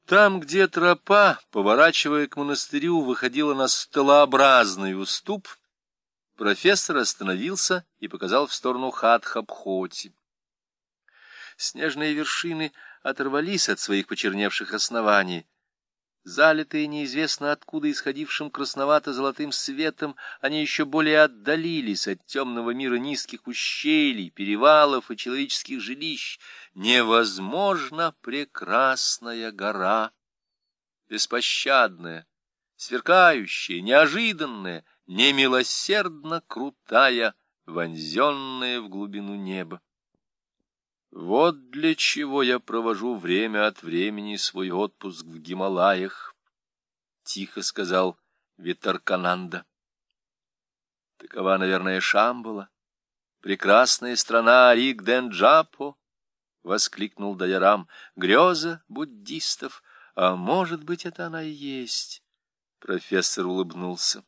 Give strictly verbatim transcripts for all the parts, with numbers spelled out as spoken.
Там, где тропа, поворачивая к монастырю, выходила на столообразный уступ, профессор остановился и показал в сторону Хатхабхоти. Снежные вершины оторвались от своих почерневших оснований. Залитые неизвестно откуда исходившим красновато-золотым светом, они еще более отдалились от темного мира низких ущелий, перевалов и человеческих жилищ. Невозможно прекрасная гора, беспощадная, сверкающая, неожиданная, немилосердно крутая, вонзенная в глубину неба. Вот для чего я провожу время от времени свой отпуск в Гималаях, — тихо сказал Витаркананда. Такова, наверное, Шамбала, прекрасная страна Ригденджапо, — воскликнул Дайарам, — греза буддистов, а может быть, это она и есть. Профессор улыбнулся.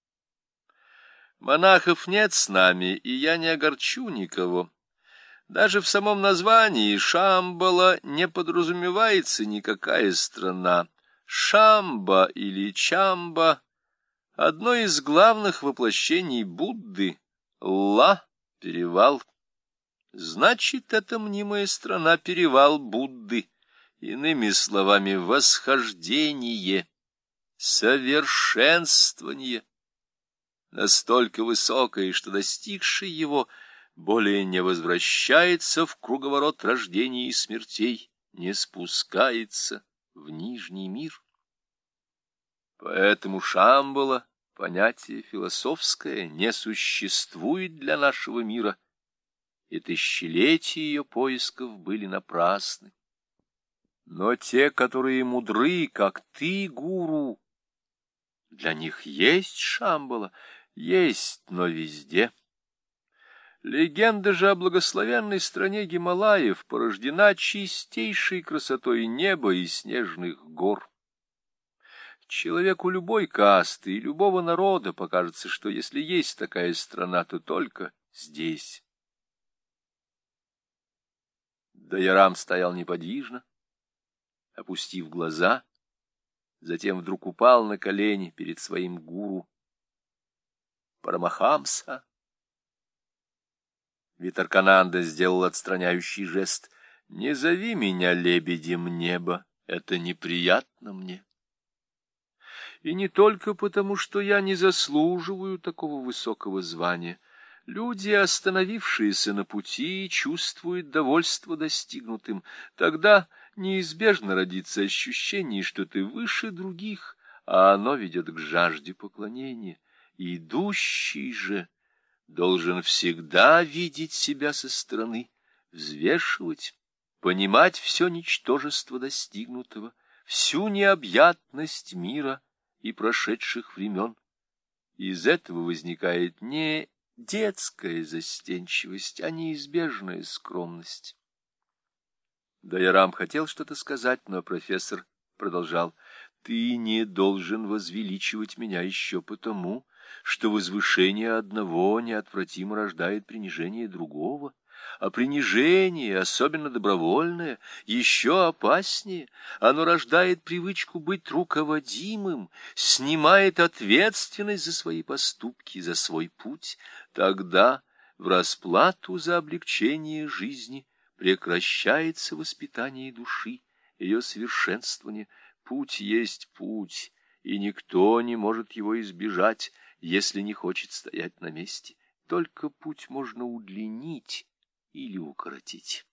Монахов нет с нами, и я не огорчу никого. Даже в самом названии Шамбала не подразумевается никакая страна. Шамба или Чамба — одно из главных воплощений Будды. Ла — перевал. Значит, это мнимая страна — перевал Будды. Иными словами, восхождение, совершенствование. Настолько высокое, что достигший его более не возвращается в круговорот рождений и смертей, не спускается в нижний мир. Поэтому Шамбала, понятие философское, не существует для нашего мира, и тысячелетия ее поисков были напрасны. Но те, которые мудры, как ты, гуру, для них есть Шамбала, есть, но везде. Легенда же о благословенной стране Гималаев порождена чистейшей красотой неба и снежных гор. Человеку любой касты и любого народа покажется, что если есть такая страна, то только здесь. Дайарам стоял неподвижно, опустив глаза, затем вдруг упал на колени перед своим гуру. Парамахамса. Витаркананда сделал отстраняющий жест. «Не зови меня лебедем неба, это неприятно мне. И не только потому, что я не заслуживаю такого высокого звания. Люди, остановившиеся на пути, чувствуют довольство достигнутым. Тогда неизбежно родится ощущение, что ты выше других, а оно ведет к жажде поклонения. Идущий же должен всегда видеть себя со стороны, взвешивать, понимать все ничтожество достигнутого, всю необъятность мира и прошедших времен. Из этого возникает не детская застенчивость, а неизбежная скромность. Дайарам хотел что-то сказать, но профессор продолжал. «Ты не должен возвеличивать меня еще потому, что возвышение одного неотвратимо рождает принижение другого, а принижение, особенно добровольное, еще опаснее. Оно рождает привычку быть руководимым, снимает ответственность за свои поступки, за свой путь. Тогда в расплату за облегчение жизни прекращается воспитание души, ее совершенствование. Путь есть путь, и никто не может его избежать, если не хочет стоять на месте. Только путь можно удлинить или укоротить».